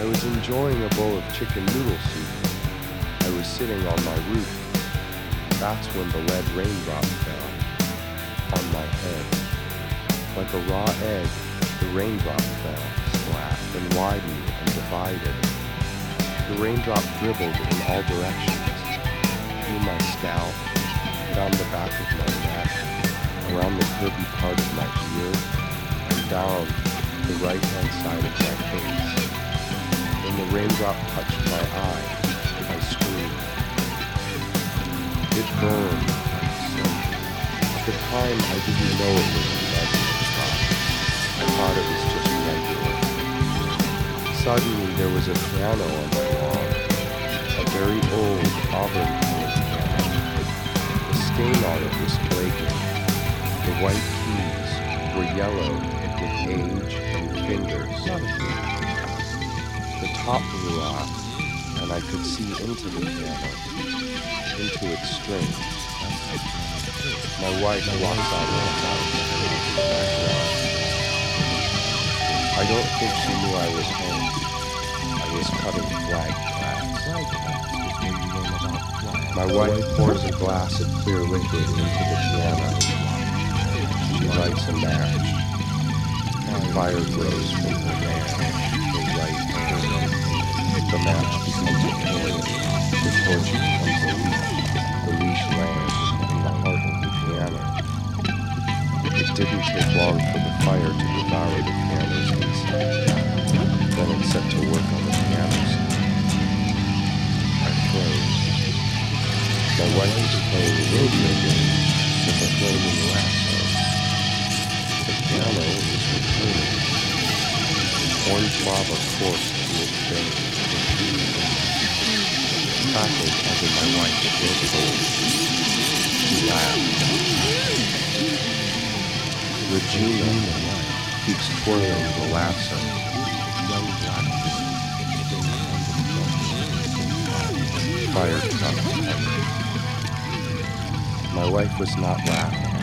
I was enjoying a bowl of chicken noodle soup. I was sitting on my roof. That's when the lead raindrop fell on my head. Like a raw egg, the raindrop fell, splat, then widened and divided. The raindrop dribbled in all directions, through my scalp, down the back of my neck, around the curvy part of my ear, and down the right-hand side of my face. When the raindrop touched my eye, I screamed. It burned. At the time, I didn't know it was a lead raindrop. I thought it was just regular. Suddenly, there was a piano on my lawn, a very old auburn-colored piano. The stain on it was flaking. The white keys were yellow with age and fingers. The top blew off, and I could see into the piano, into its strings. My wife walked out of the backyard. I don't think she knew I was home. I was cutting flag grass. My wife pours a glass of clear liquid into the piano. She lights a match. The fire grows from her hand, her right hand. The match becomes a flame. The torch becomes a leash. The leash lands in the heart of the piano. It didn't take long for the fire to devour the piano's inside. Then it set to work on the piano stand. I froze. My wife was playing a rodeo game with a flaming lasso. The piano was returning. Orange lava coursed to its base. Crackled under my wife's throat. She laughed. Regina keeps twirling the lasso. Fire cup. My wife was not laughing.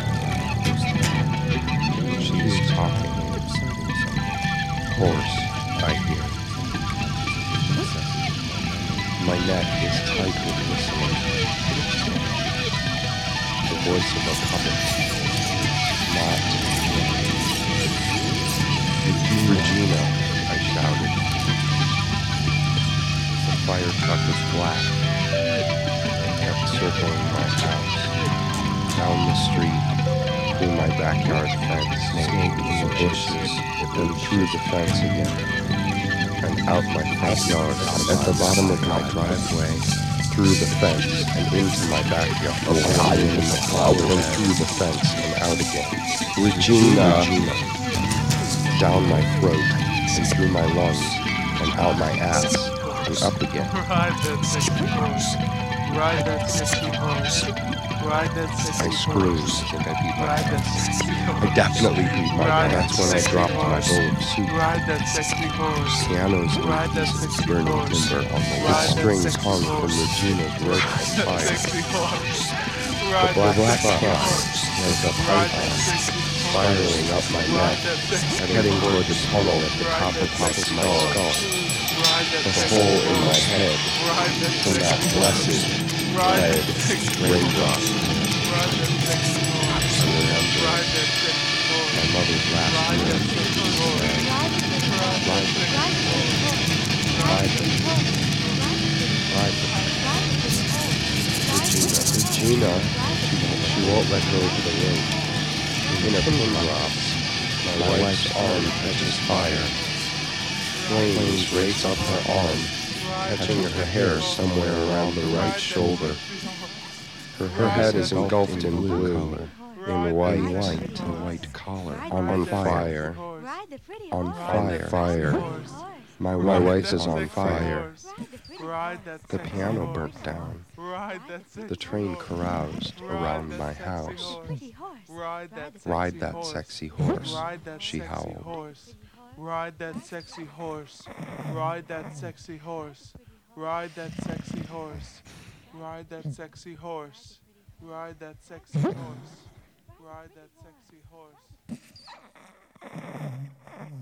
She was talking. Hoarse, I hear. My neck is tight with listening. The voice of a puppet. Not Regina, I shouted. The fire truck was black. It kept circling my house, down the street, through my backyard fence, in the bushes, then through the fence again, and out my front yard, at the bottom of my driveway, through the fence and into my backyard, and through the fence and out again. Regina. Down my throat, and through my lungs, and out my ass, and up again. Ride that sexy horse. Ride that sexy horse. Ride that sexy I screamed. I think I beat my Ride that pants. sexy I horse. definitely beat my Ride pants. That's when I that dropped sexy my bowl of horse. soup. Ride that sexy horse. Pianos and Ride that pieces sexy burning horse. timber on the Ride wood. that Strings sexy hung from horse. Regina's rope of That fire. sexy horse. The Ride black that spot sexy horse. like a Ride that python sexy horse. spiraling up my neck, Ride that sexy heading toward horse. the tunnel at the top of my skull. Ride that The sexy hole in my horse. head Ride that from that sexy blessed Ride lead that sexy raindrop. Ride that sexy horse. I remember Ride that sexy horse. my mother's last Ride that words. sexy horse. Ride it, ride it, ride it. Regina, she won't let go of the rope. When a pin drops, my wife's arm catches fire. Flames race up her arm, catching her hair somewhere around the right shoulder. Her head is engulfed in blue, in white collar, on fire, on fire. My wife is on fire. The piano burnt down. The train caroused around my house. Ride that sexy horse, she howled. Ride that sexy horse. Ride that sexy horse. Ride that sexy horse. Ride that sexy horse. Ride that sexy horse. Ride that sexy horse.